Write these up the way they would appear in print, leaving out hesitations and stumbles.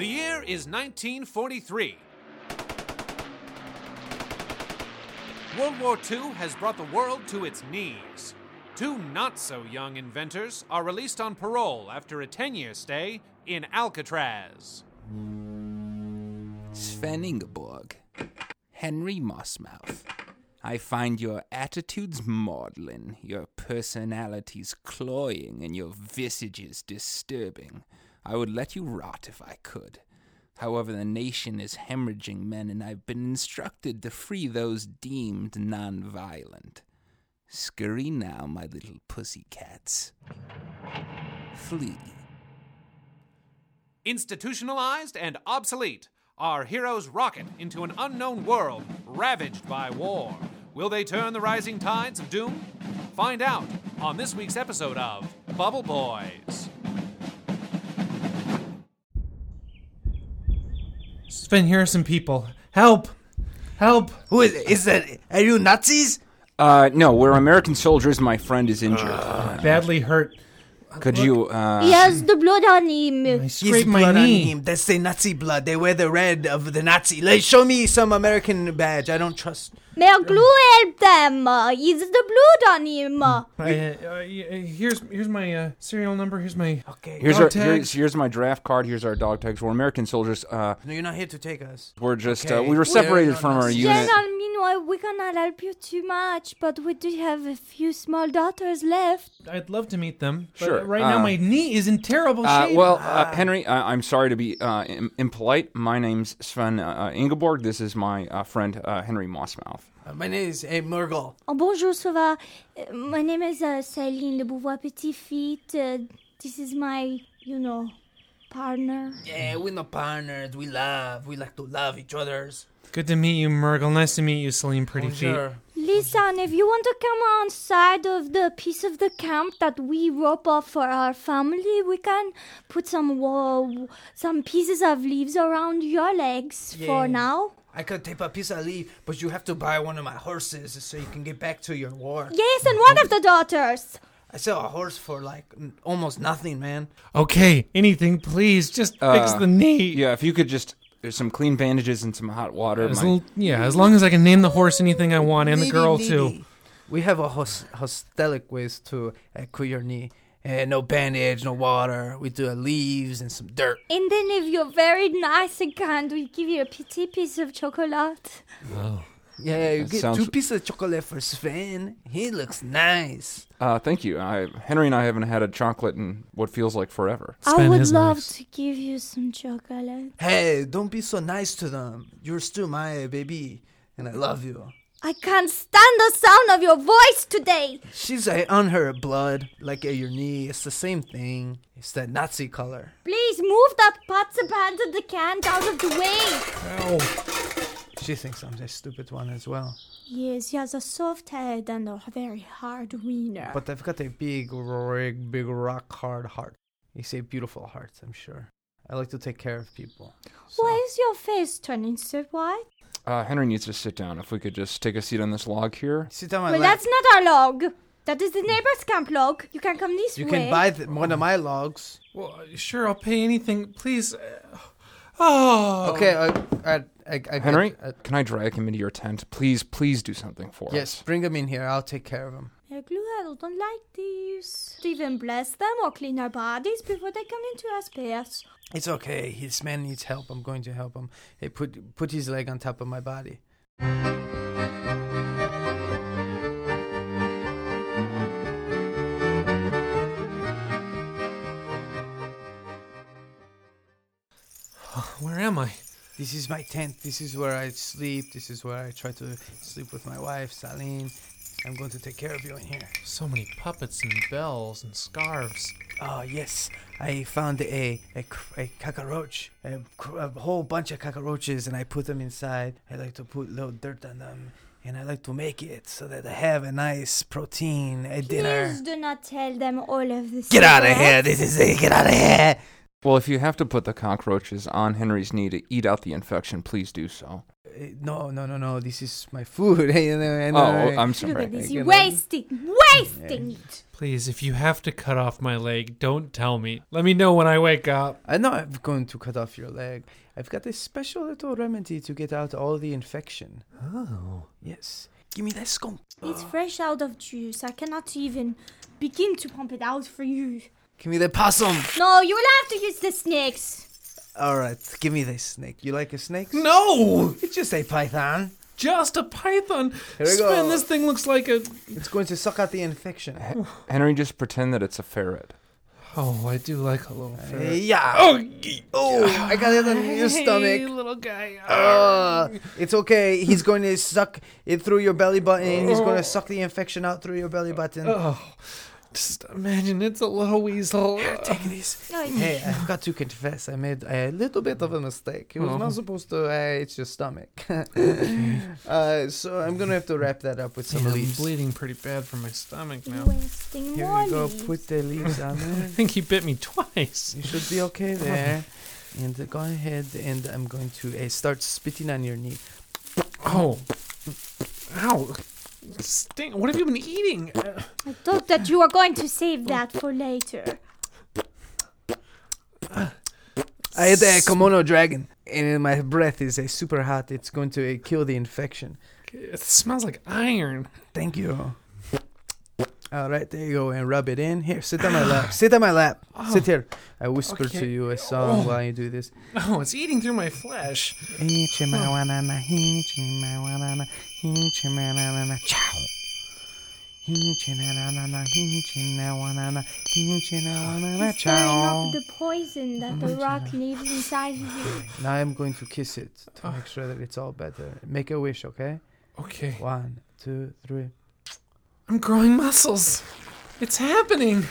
The year is 1943. World War II has brought the world to its knees. Two not-so-young inventors are released on parole after a 10-year stay in Alcatraz. Sven Ingeborg, Henry Mossmouth. I find your attitudes maudlin, your personalities cloying, and your visages disturbing. I would let you rot if I could. However, the nation is hemorrhaging men, and I've been instructed to free those deemed non-violent. Scurry now, my little pussycats. Flee. Institutionalized and obsolete, our heroes rocket into an unknown world ravaged by war. Will they turn the rising tides of doom? Find out on this week's episode of Bubble Boys. Sven, here are some people. Help! Help! Who is that? Are you Nazis? No, we're American soldiers. My friend is injured. Badly hurt. Could you, He has the blood on him. I His scraped my blood on knee. him. That's the Nazi blood. They wear the red of the Nazi. Like, show me some American badge. I don't trust. May our glue help them? He's the blood on him. Here's my serial number. Here's my Okay. here's my draft card. Here's our dog tags. We're American soldiers. No, you're not here to take us. We're just, Okay. we were separated We're from not our Nazis. unit. General, meanwhile, we cannot help you too much, but we do have a few small daughters left. I'd love to meet them. But Sure. right now, my knee is in terrible shape. Henry, I'm sorry to be impolite. My name's Sven Ingeborg. This is my friend Henry Mossmouth. My name is Murgle. Oh, bonjour, ça va? My name is Céline de Beauvoir Petit Feet. This is my, partner. Yeah, we're not partners. We like to love each other's. Good to meet you, Murgle. Nice to meet you, Celine Pretty Feet. Bonjour. Listen, if you want to come on side of the piece of the camp that we rope off for our family, we can put some pieces of leaves around your legs for now. I could take a piece of leaf, but you have to buy one of my horses so you can get back to your war. Yes, and one of the daughters. I sell a horse for almost nothing, man. Okay, anything, please. Just fix the knee. Yeah, if you could just, there's some clean bandages and some hot water. As long as I can name the horse anything I want, and the girl, too. We have a hostelic ways to cure your knee. No bandage, no water. We do leaves and some dirt. And then if you're very nice and kind, we give you a petit piece of chocolate. Oh. Yeah, you That get sounds- 2 pieces of chocolate for Sven. He looks nice. Thank you. Henry and I haven't had a chocolate in what feels like forever. I Sven would is love nice. to give you some chocolate. Hey, don't be so nice to them. You're still my baby, and I love you. I can't stand the sound of your voice today. She's on her blood, like at your knee. It's the same thing. It's that Nazi color. Please move that pots and pans and the can out of the way. She thinks I'm the stupid one as well. Yes, he has a soft head and a very hard wiener. But I've got a big rock hard heart. It's a beautiful heart, I'm sure. I like to take care of people. So. Why is your face turning so white? Henry needs to sit down. If we could just take a seat on this log here. Sit on my Well, lap. that's not our log. That is the neighbor's camp log. You can come this You way. can buy one of my logs. Well, sure, I'll pay anything. Please. Oh. Okay, I Henry, can I drag him into your tent? Please do something for us. Yes, bring him in here. I'll take care of him. I don't like this. To even bless them or clean our bodies before they come into our space. It's okay. This man needs help. I'm going to help him. Hey, put his leg on top of my body. Where am I? This is my tent. This is where I sleep. This is where I try to sleep with my wife, Saline. I'm going to take care of you in here. So many puppets and bells and scarves. Oh, yes. I found a cockroach, a whole bunch of cockroaches, and I put them inside. I like to put a little dirt on them, and I like to make it so that I have a nice protein dinner. Please do not tell them all of this. Get out of here. Get out of here. Well, if you have to put the cockroaches on Henry's knee to eat out the infection, please do so. No. This is my food. I'm Look sorry. at this. You You're know. wasting it. Please, if you have to cut off my leg, don't tell me. Let me know when I wake up. I know I'm going to cut off your leg. I've got a special little remedy to get out all the infection. Oh. Yes. Give me that skunk. It's fresh out of juice. I cannot even begin to pump it out for you. Give me the possum. No, you will have to use the snakes. All right, give me the snake. You like a snake? No! It's just a python. Just a python. Here we Sven, go. this thing looks like a... It's going to suck out the infection. Henry, just pretend that it's a ferret. Oh, I do like a little ferret. Yeah. Oh, I got it on your Hey, stomach. little guy. It's okay. He's going to suck it through your belly button. He's going to suck the infection out through your belly button. Oh, just imagine it's a little weasel. Take this. No, Hey, I've got to confess, I made a little bit of a mistake. It was not supposed to it's your stomach. So I'm gonna have to wrap that up with some I'm leaves. bleeding pretty bad from my stomach you're now. wasting Here more you go. leaves. Put the leaves on I there. think he bit me twice. You should be okay there. And go ahead, and I'm going to start spitting on your knee. Oh. Ow. Sting. What have you been eating? I thought that you were going to save that for later. I had a Komodo dragon, and my breath is super hot. It's going to kill the infection. It smells like iron. Thank you. All right, there you go, and rub it in. Here, sit on my lap. Sit on my lap. Sit here. I whisper to Okay. you a song while you do this. Oh, it's eating through my flesh. He's stirring up the poison that the rock leaves inside of you. Now I'm going to kiss it to make sure that it's all better. Make a wish, okay? Okay. 1, 2, 3. I'm growing muscles. It's happening.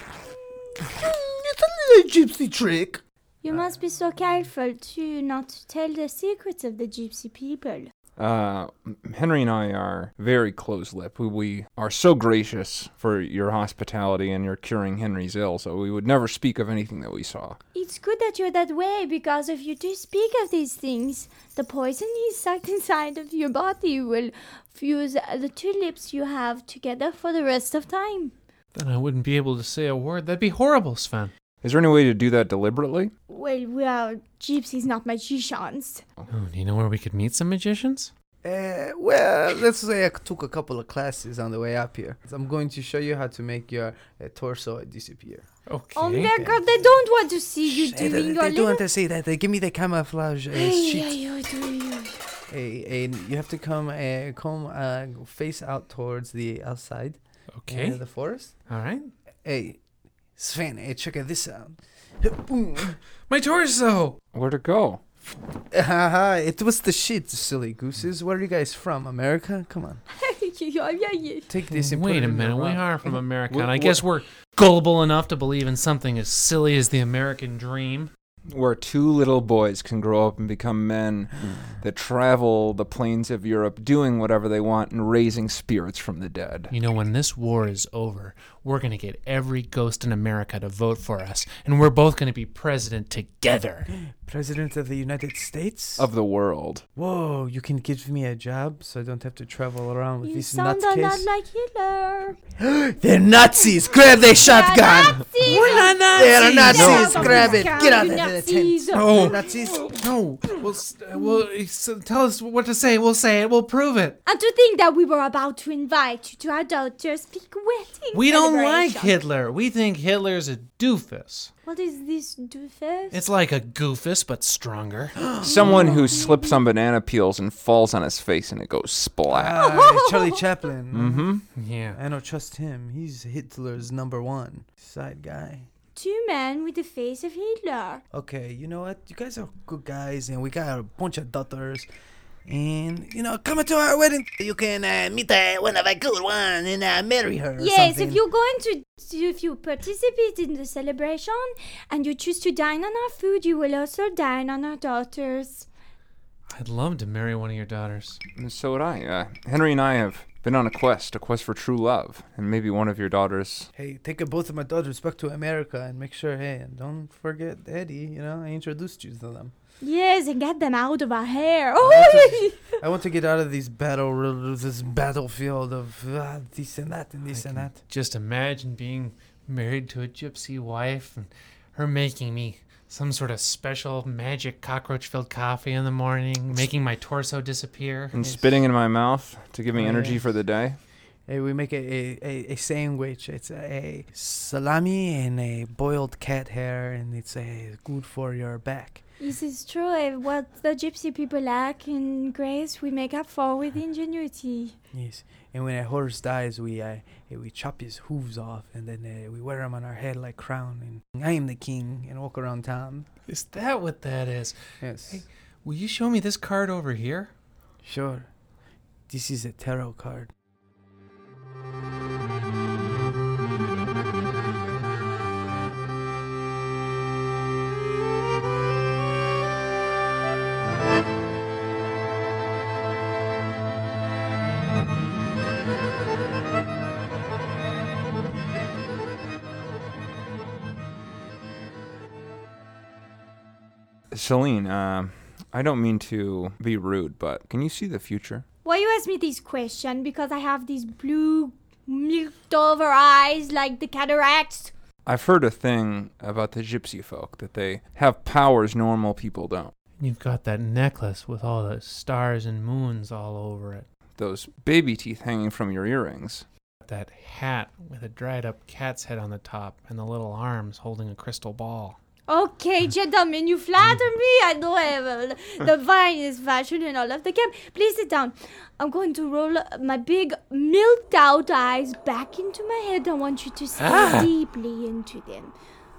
It's a little gypsy trick. You must be so careful too not to tell the secrets of the gypsy people. Henry and I are very close-lipped. We are so gracious for your hospitality and your curing Henry's ill, so we would never speak of anything that we saw. It's good that you're that way because if you do speak of these things, the poison is sucked inside of your body will fuse the two lips you have together for the rest of time. Then I wouldn't be able to say a word. That'd be horrible, Sven. Is there any way to do that deliberately? Well, we are gypsies, not magicians. Oh, do you know where we could meet some magicians? Well, let's say I took a couple of classes on the way up here. So I'm going to show you how to make your torso disappear. Okay. Oh my god, they don't want to see you Hey, doing your they don't little... want to see that. They give me the camouflage Hey, sheet. you. And you have to come face out towards the outside. Okay. The forest. All right. Hey, Sven, hey, check this out. My torso. Where'd it go? Haha, it was the shit, silly gooses. Where are you guys from? America? Come on. Take this and put Wait it a in minute. your We mouth. are from America, Wh- and I wh- guess we're gullible enough to believe in something as silly as the American dream. Where two little boys can grow up and become men that travel the plains of Europe doing whatever they want and raising spirits from the dead. You know, when this war is over, we're going to get every ghost in America to vote for us, and we're both going to be president together. President of the United States? Of the world. Whoa, you can give me a job so I don't have to travel around with You these sound a lot nutcase? like Hitler. They're Nazis! Grab their shotgun! Nazis! We're not They're Nazis! Nazis! No. Grab it! Get out of You the Nazis. tent! Oh. Nazis! No. Tell us what to say. We'll say it. We'll prove it. And to think that we were about to invite you to our daughter's big wedding We don't like celebration. Hitler. We think Hitler's a doofus. What is this doofus? It's like a goofus, but stronger. Someone who slips on banana peels and falls on his face and it goes splat. Charlie Chaplin. Mm-hmm. Yeah. I don't trust him. He's Hitler's #1 side guy. Two men with the face of Hitler. Okay, you know what? You guys are good guys, and we got a bunch of daughters. And, come to our wedding. You can meet one of a good one and marry her. or Yes, something. if you're going to, if you participate in the celebration and you choose to dine on our food, you will also dine on our daughters. I'd love to marry one of your daughters. And so would I. Henry and I have been on a quest for true love, and maybe one of your daughters. Hey, take both of my daughters back to America and make sure, hey, and don't forget Eddie, I introduced you to them. Yes, and get them out of our hair. I want to get out of this battlefield of this and that and this and that. Just imagine being married to a gypsy wife and her making me some sort of special magic cockroach-filled coffee in the morning, making my torso disappear. And spitting in my mouth to give me energy for the day. Hey, we make a sandwich. It's a salami and a boiled cat hair, and it's good for your back. This is true. What the gypsy people lack in grace, we make up for with ingenuity. Yes, and when a horse dies, we chop his hooves off, and then we wear them on our head like crown, and I am the king, and walk around town. Is that what that is? Yes. Hey, will you show me this card over here? Sure. This is a tarot card. Celine, I don't mean to be rude, but can you see the future? Why you ask me this question? Because I have these blue, milked over eyes like the cataracts. I've heard a thing about the gypsy folk, that they have powers normal people don't. You've got that necklace with all the stars and moons all over it. Those baby teeth hanging from your earrings. That hat with a dried up cat's head on the top and the little arms holding a crystal ball. Okay, gentlemen, you flatter me. I know I have the finest fashion in all of the camp. Please sit down. I'm going to roll my big milked out eyes back into my head. I want you to stare deeply into them.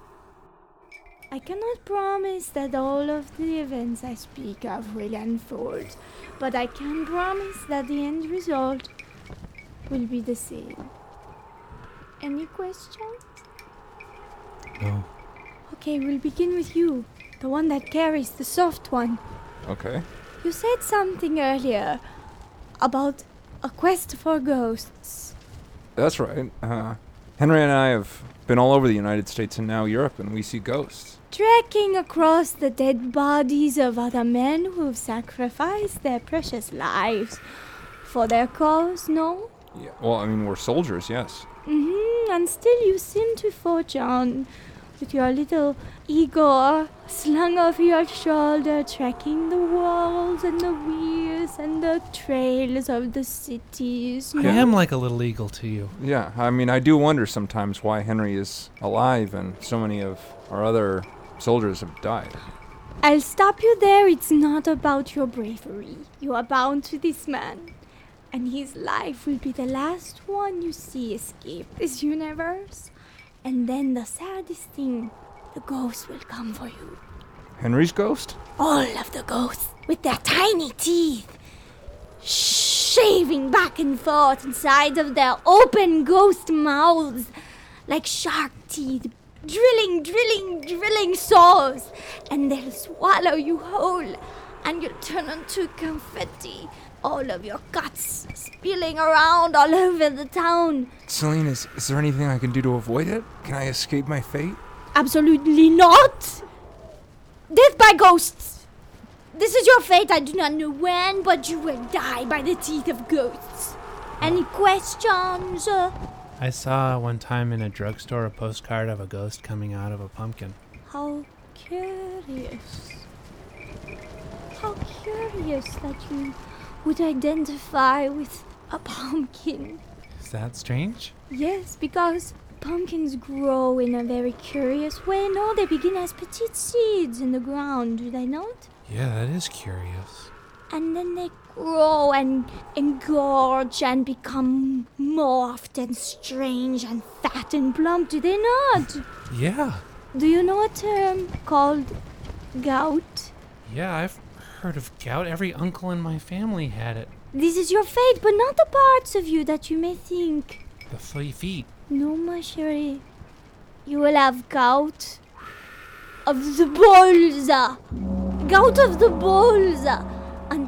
I cannot promise that all of the events I speak of will unfold, but I can promise that the end result will be the same. Any questions? No. Okay, we'll begin with you, the one that carries the soft one. Okay. You said something earlier about a quest for ghosts. That's right. Henry and I have been all over the United States and now Europe, and we see ghosts. Trekking across the dead bodies of other men who've sacrificed their precious lives for their cause, no? Yeah. Well, I mean, we're soldiers, yes. And still you seem to forge on with your little Igor slung over your shoulder, tracking the walls and the wheels and the trails of the cities. I am like a little eagle to you. Yeah, I mean, I do wonder sometimes why Henry is alive and so many of our other soldiers have died. I'll stop you there. It's not about your bravery. You are bound to this man, and his life will be the last one you see escape this universe. And then the saddest thing, the ghosts will come for you. Henry's ghost? All of the ghosts, with their tiny teeth, shaving back and forth inside of their open ghost mouths, like shark teeth, drilling saws. And they'll swallow you whole, and you'll turn into confetti. All of your guts spilling around all over the town. Celine, is there anything I can do to avoid it? Can I escape my fate? Absolutely not! Death by ghosts! This is your fate. I do not know when, but you will die by the teeth of ghosts. Any questions? I saw one time in a drugstore a postcard of a ghost coming out of a pumpkin. How curious. How curious that you would identify with a pumpkin. Is that strange? Yes, because pumpkins grow in a very curious way. No, they begin as petite seeds in the ground, do they not? Yeah, that is curious. And then they grow and engorge and become morphed and strange and fat and plump, do they not? Yeah. Do you know a term called gout? Yeah, I've heard of gout. Every uncle in my family had it. This is your fate, but not the parts of you that you may think. The feet. No, ma chérie. You will have gout of the balls. Gout of the balls. And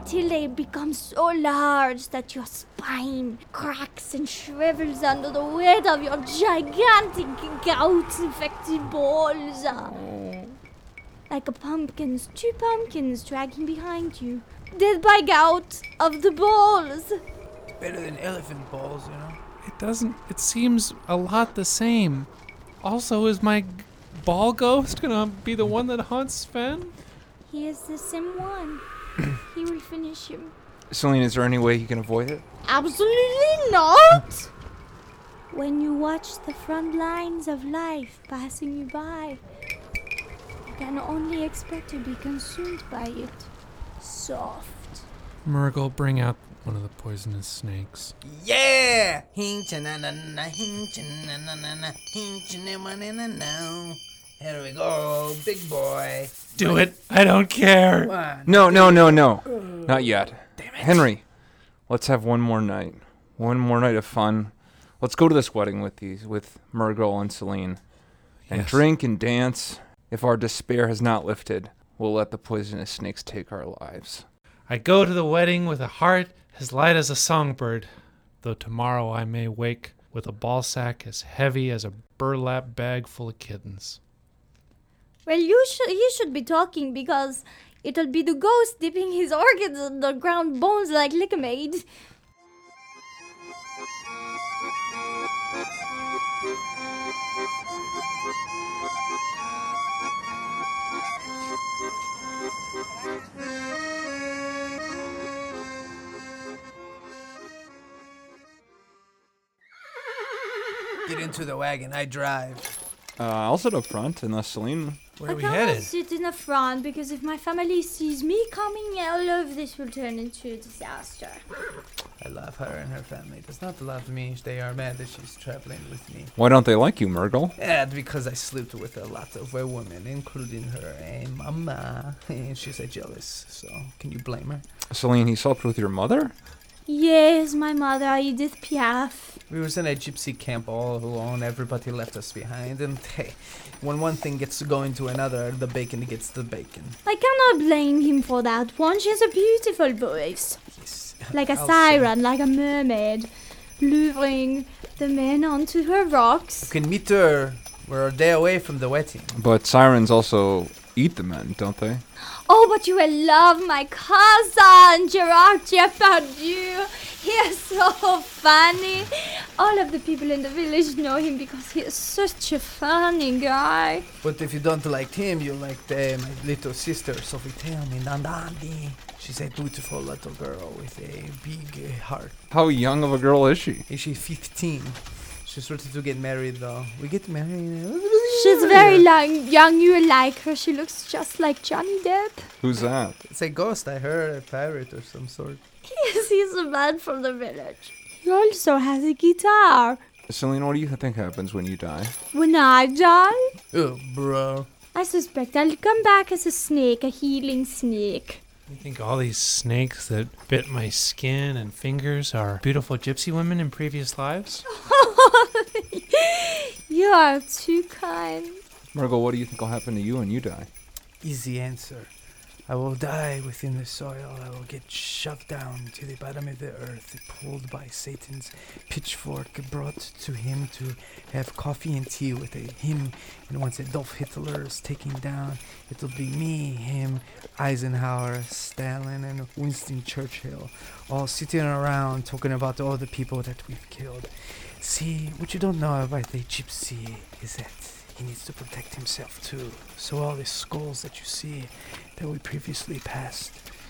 until they become so large that your spine cracks and shrivels under the weight of your gigantic gout-infected balls. Like two pumpkins dragging behind you, dead by gout of the balls. Better than elephant balls, you know? It seems a lot the same. Also, is my ball ghost gonna be the one that haunts Sven? He is the same one. He will finish him. Celine, is there any way you can avoid it? Absolutely not! When you watch the front lines of life passing you by, you can only expect to be consumed by it. Soft. Murgle, bring out one of the poisonous snakes. Yeah! Hincha-na-na-na, hincha-na-na-na, hincha-na-na-na-na. Here we go, big boy. Do it! I don't care! No. Not yet. Damn it. Henry, let's have one more night. One more night of fun. Let's go to this wedding with Murgle and Celine. And Yes. drink and dance. If our despair has not lifted, we'll let the poisonous snakes take our lives. I go to the wedding with a heart as light as a songbird, though tomorrow I may wake with a ball sack as heavy as a burlap bag full of kittens. Well, you should be talking because it'll be the ghost dipping his organs in the ground bones like liquid. Get into the wagon, I drive. I'll sit up front unless Celine... Where are we cannot headed? sit in the front because if my family sees me coming, all of this will turn into a disaster. I love her and her family. Does not love me. They are mad that she's traveling with me. Why don't they like you, Murgle? Yeah, because I slept with a lot of women, including her mama. And she's jealous, so can you blame her? Celine, he slept with your mother? Yes, my mother, Edith Piaf. We was in a gypsy camp all alone. Everybody left us behind. And hey, when one thing gets going to another, the bacon gets the bacon. I cannot blame him for that one. She has a beautiful voice. Yes. Like a I'll siren, like a mermaid, luring the men onto her rocks. You can meet her. We're a day away from the wedding. But sirens also eat the men, don't they? Oh, but you will love my cousin, Gerard Depardieu. He is so funny. All of the people in the village know him because he is such a funny guy. But if you don't like him, you like my little sister, Sophie Telmi Nandandi. She's a beautiful little girl with a big heart. How young of a girl is she? Is she 15? She's ready to get married, though. We get married. She's very young. You will like her. She looks just like Johnny Depp. Who's that? It's a ghost, I heard. A pirate or some sort. Yes, he's a man from the village. He also has a guitar. Celine, what do you think happens when you die? When I die, Oh, bro. I suspect I'll come back as a snake, a healing snake. You think all these snakes that bit my skin and fingers are beautiful gypsy women in previous lives? You are too kind. Murgle, what do you think will happen to you when you die? Easy answer. I will die within the soil. I will get shoved down to the bottom of the earth, pulled by Satan's pitchfork, brought to him to have coffee and tea with him. And once Adolf Hitler is taken down, it'll be me, him, Eisenhower, Stalin, and Winston Churchill, all sitting around talking about all the people that we've killed. See, what you don't know about the gypsy is that he needs to protect himself too. So all the skulls that you see that we previously passed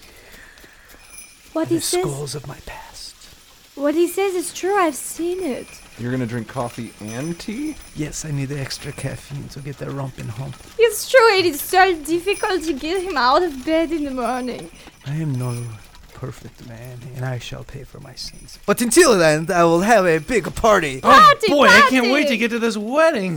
What are he the says, skulls of my past. what he says is true. I've seen it. You're gonna drink coffee and tea? Yes, I need the extra caffeine to get the rump and hump. It's true. It is so difficult to get him out of bed in the morning. I am no perfect man, and I shall pay for my sins. But until then, I will have a big party. Party, Boy, I can't party! wait to get to this wedding.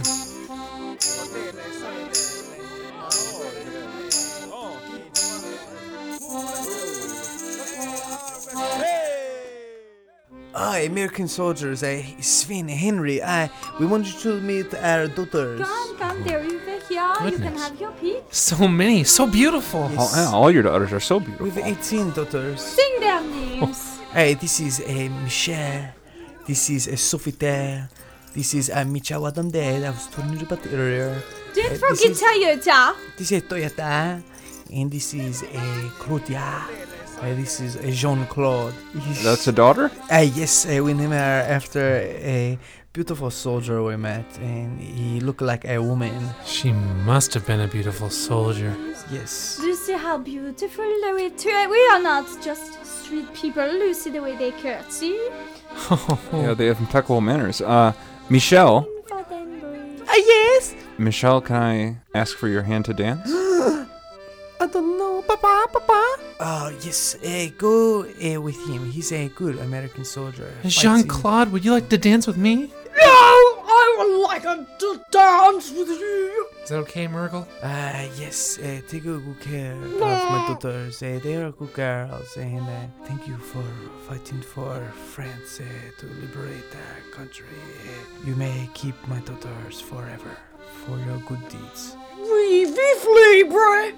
American soldiers, Sven, Henry, we want you to meet our daughters. Come, they're over here. here. You can Goodness. have your peek. So many, so beautiful. Yes. All your daughters are so beautiful. We've 18 daughters. Sing their names. Hey, this is Michelle. This is Sophie. This is Micha Wadamde. I was telling you about earlier. Don't this forget is- Toyota. This is Toyota. And this is Claudia. This is Jean-Claude. That's a daughter? Yes, we named her after a beautiful soldier we met, and he looked like a woman. She must have been a beautiful soldier. Yes. Do you see how beautiful the way we are not just street people. Do you see the way they curtsy? Yeah, they have impeccable manners. Michelle. For them, boys. Yes. Michelle, can I ask for your hand to dance? I don't know, Papa. Yes, go with him. He's a good American soldier. Jean-Claude, would you like to dance with me? I would like to dance with you. Is that okay, Murgle? Yes, take a good care of my daughters. They are good girls, and thank you for fighting for France to liberate our country. You may keep my daughters forever for your good deeds. Vive libre.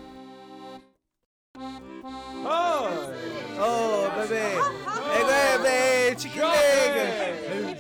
Oh, baby, chicken leg.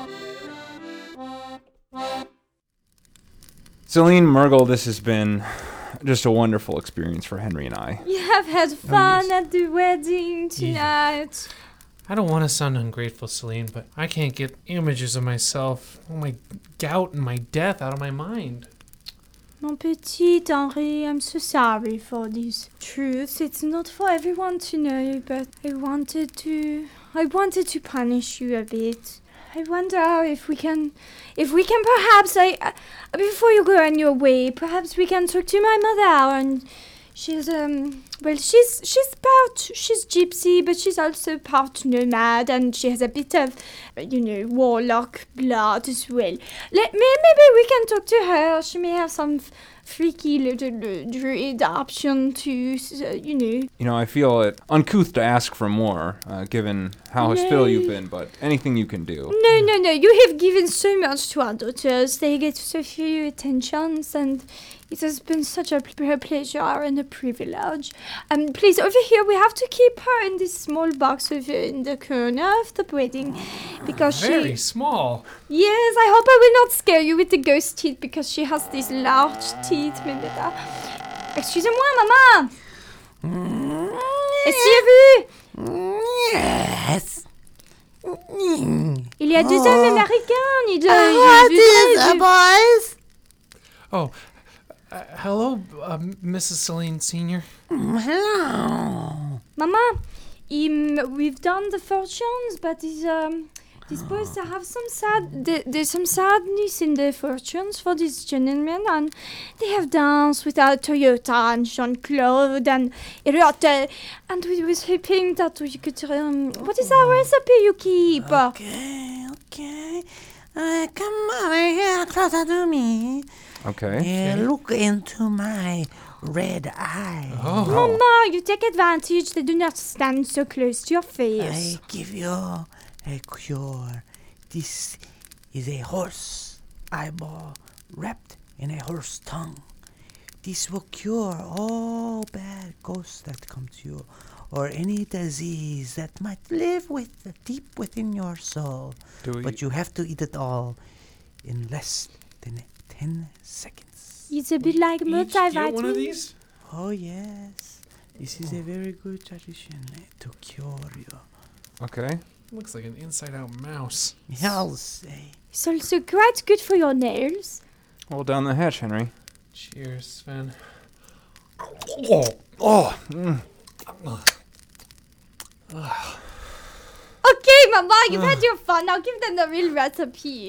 Celine, Murgle, this has been just a wonderful experience for Henry and I. You have had fun at the wedding tonight. I don't want to sound ungrateful, Celine, but I can't get images of myself, my gout and my death out of my mind. Mon petit Henri, I'm so sorry for this truth. It's not for everyone to know, but I wanted to punish you a bit. I wonder if we can perhaps, before you go on your way, perhaps we can talk to my mother. And she's gypsy, but she's also part nomad, and she has a bit of, warlock blood as well. Maybe we can talk to her. She may have some freaky little druid option to, You know, I feel it uncouth to ask for more, given how hospitable you've been, but anything you can do. No. You have given so much to our daughters. They get so few attentions, and it has been such a pleasure and a privilege. Please, over here, we have to keep her in this small box over in the corner of the wedding, because Very small. Yes, I hope I will not scare you with the ghost teeth, because she has these large teeth. Excusez-moi, maman. Est-ce que vous? Yes. Il y a deux hommes américains. Boys? Oh, hello, Mrs. Celine Sr. Hello. Mama, we've done the fortunes, but these boys they have there's some sadness in the fortunes for these gentlemen, and they have danced with our Toyota and Jean-Claude and Erotte, and we was hoping that we could, what is our recipe you keep? Okay. Come over here closer to me. Okay. Look into my red eye. Oh, Mama, you take advantage. They do not stand so close to your face. I give you a cure. This is a horse eyeball wrapped in a horse tongue. This will cure all bad ghosts that come to you, or any disease that might live deep within your soul. But you have to eat it all in less than 10 seconds. It's a bit like multivitamin. one of these? Oh yes, this is a very good tradition to cure you. Okay. Looks like an inside-out mouse. Yes. It's also quite good for your nails. Well, down the hatch, Henry. Cheers, Sven. Okay, Mama, you've had your fun. Now give them the real recipe.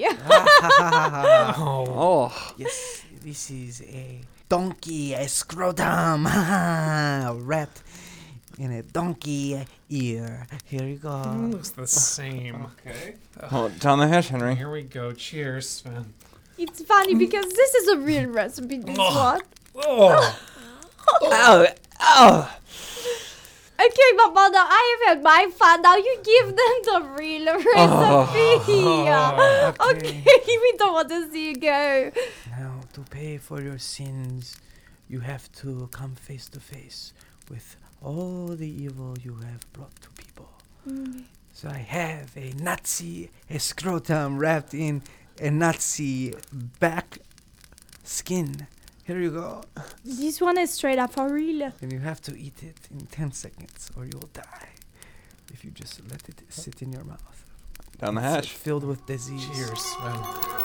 Oh. Yes, this is a donkey, a scrotum, wrapped in a donkey ear. Here you go. Looks the same. Okay. Well, down the hatch, Henry. Here we go. Cheers, Sven. It's funny because this is a real recipe, this one. Oh, Okay, Mama, now I have had my fun. Now you give them the real recipe. Okay, we don't want to see you go. Now to pay for your sins, you have to come face to face with all the evil you have brought to people. So I have a Nazi scrotum wrapped in a Nazi back skin. Here you go. This one is straight up for real. And you have to eat it in 10 seconds or you'll die. If you just let it sit in your mouth. Down the It's hatch. filled with disease. Cheers, man.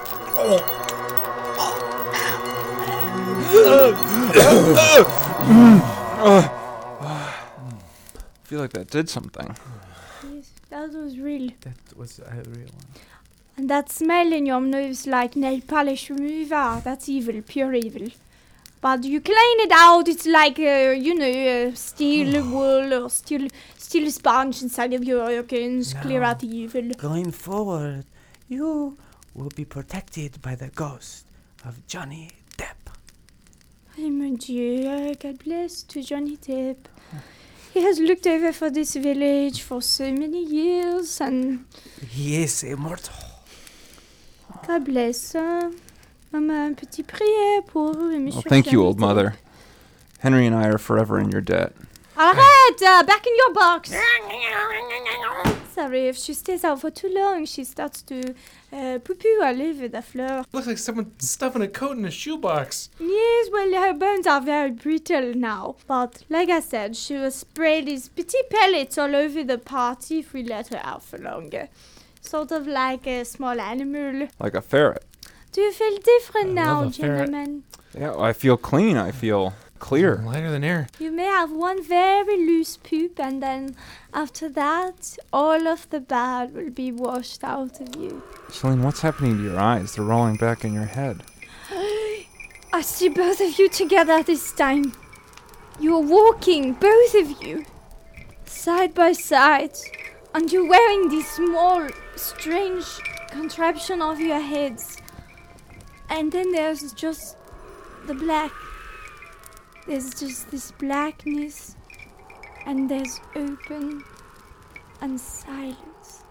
I feel like that did something. Yes, that was real. That was a real one. And that smell in your nose like nail polish remover, that's evil, pure evil. But you clean it out, it's like, steel wool or steel sponge inside of your organs, clear out the evil. Going forward, you will be protected by the ghost of Johnny Depp. Oh mon Dieu, God bless to Johnny Depp. He has looked over for this village for so many years, and He is immortal. God bless. Un petit prière pour Monsieur Well, thank you, Johnny old Depp. mother. Henry and I are forever in your debt. Arrête! Back in your box! Sorry, if she stays out for too long, she starts to poo-poo all over the floor. Looks like someone stuffing a coat in a shoebox. Yes, well, her bones are very brittle now. But, like I said, she will spray these petit pellets all over the party if we let her out for longer. Sort of like a small animal. Like a ferret. Do you feel different I now, love a ferret. gentlemen? Yeah, I feel clean. I feel clear. Lighter than air. You may have one very loose poop, and then after that, all of the bad will be washed out of you. Celine, what's happening to your eyes? They're rolling back in your head. I see both of you together this time. You're walking, both of you, side by side, and you're wearing this small, strange contraption over your heads. And then there's just the black. There's just this blackness, and there's open and silence.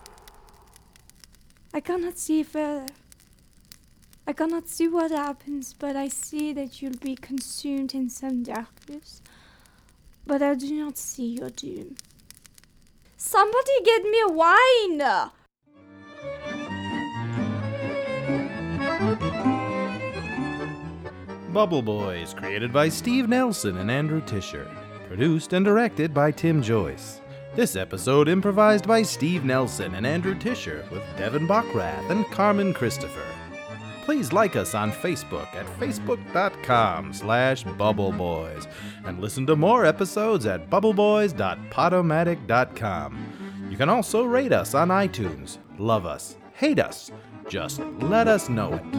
I cannot see further. I cannot see what happens, but I see that you'll be consumed in some darkness. But I do not see your doom. Somebody get me a wine! Bubble Boys, created by Steve Nelson and Andrew Tisher. Produced and directed by Tim Joyce. This episode improvised by Steve Nelson and Andrew Tisher with Devin Bockrath and Carmen Christopher. Please like us on Facebook at facebook.com/BubbleBoys and listen to more episodes at bubbleboys.podomatic.com. You can also rate us on iTunes. Love us, hate us, just let us know it.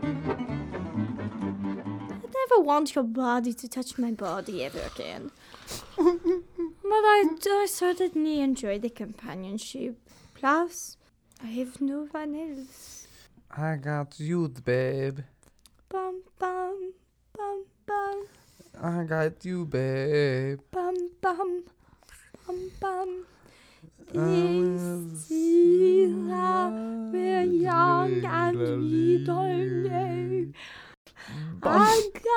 I never want your body to touch my body ever again. But I certainly enjoy the companionship. Plus, I have no one else. I got you, babe. Bum bum bum bum I got you, babe. bum bum bum bum. This is how we're young and we don't know. I got